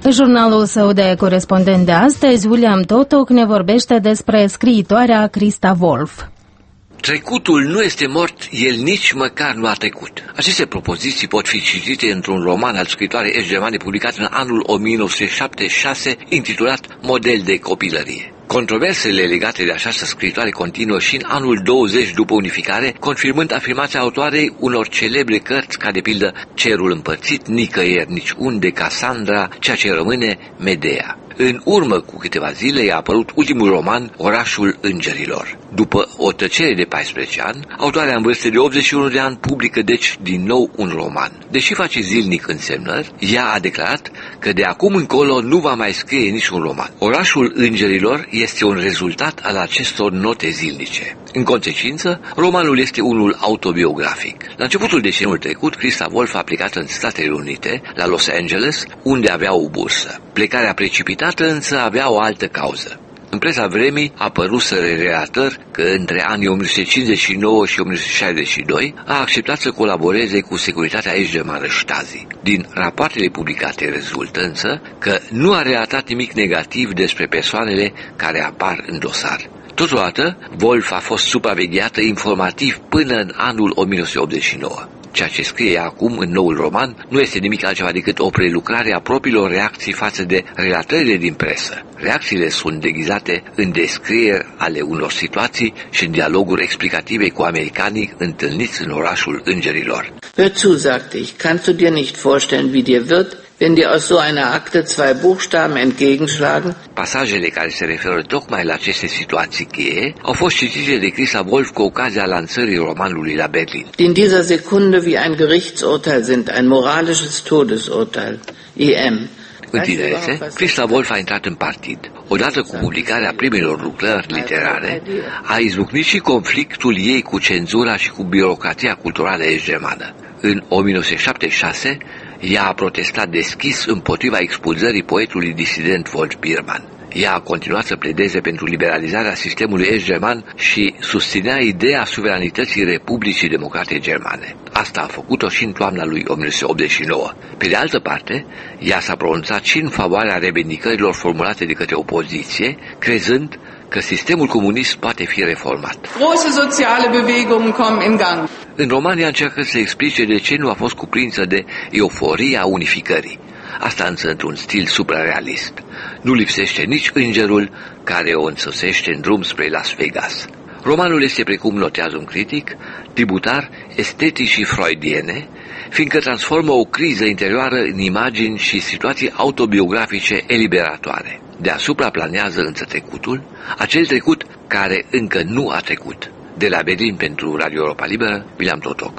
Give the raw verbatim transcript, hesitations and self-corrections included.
Jurnalul său de corespondent de astăzi, William Totoc, ne vorbește despre scriitoarea Christa Wolf. Trecutul nu este mort, el nici măcar nu a trecut. Aceste propoziții pot fi citite într-un roman al scriitoarei est-germane publicat în anul o mie nouă sute șaptezeci și șase, intitulat Model de copilărie. Controversele legate de această scriitoare continuă și în anul douăzeci după unificare, confirmând afirmația autoarei unor celebre cărți, ca de pildă Cerul împărțit, Nicăieri nici unde, Cassandra, Ceea ce rămâne, Medea. În urmă cu câteva zile a apărut ultimul roman, Orașul îngerilor. După o tăcere de paisprezece ani, autoarea în vârstă de optzeci și unu de ani publică deci din nou un roman. Deși face zilnic însemnări, ea a declarat că de acum încolo nu va mai scrie niciun roman. Orașul îngerilor este un rezultat al acestor note zilnice. În consecință, romanul este unul autobiografic. La începutul deceniului trecut, Christa Wolf a plecat în Statele Unite, la Los Angeles, unde avea o bursă. Plecarea precipitată însă avea o altă cauză. În presa vremii apăruseră relatări că între anii o mie nouă sute cincizeci și nouă și o mie nouă sute șaizeci și doi a acceptat să colaboreze cu securitatea est-germană Stasi. Din rapoartele publicate rezultă însă că nu a relatat nimic negativ despre persoanele care apar în dosar. Totodată, Wolf a fost supravegheată informativ până în anul o mie nouă sute optzeci și nouă. Ceea ce scrie acum în noul roman nu este nimic altceva decât o prelucrare a propriilor reacții față de relatările din presă. Reacțiile sunt deghizate în descrieri ale unor situații și în dialoguri explicative cu americanii întâlniți în Orașul îngerilor. Hör zu, sagte ich, kannst du dir nicht vorstellen, wie dir wird, wenn dir aus so einer Akte zwei Buchstaben entgegenschlagen? Pasajele care se referă tocmai la aceste situații cheie au fost citite de Christa Wolf cu ocazia lansării romanului la Berlin. Die in dieser Sekunde wie ein Gerichtsurteil sind, ein moralisches Todesurteil. I M. În tinerețe, Christa Wolf a intrat în partid. Odată cu publicarea primelor lucrări literare, a izbucnit și conflictul ei cu cenzura și cu birocrația culturală est-germană. În o mie nouă sute șaptezeci și șase, ea a protestat deschis împotriva expulzării poetului disident Wolf Biermann. Ea a continuat să pledeze pentru liberalizarea sistemului est-german și susținea ideea suveranității Republicii Democrate Germane. Asta a făcut-o și în toamna lui o mie nouă sute optzeci și nouă. Pe de altă parte, ea s-a pronunțat și în favoarea revendicărilor formulate de către opoziție, crezând că sistemul comunist poate fi reformat. Große soziale Bewegungen kommen in Gang. În România încearcă să explice de ce nu a fost cuprinsă de euforia unificării. Asta însă într-un stil suprarealist. Nu lipsește nici îngerul care o însoțește în drum spre Las Vegas. Romanul este, precum notează un critic, tributar esteticii freudiene, fiindcă transformă o criză interioară în imagini și situații autobiografice eliberatoare. Deasupra planează însă trecutul, acel trecut care încă nu a trecut. De la Berlin pentru Radio Europa Liberă, William Totoc.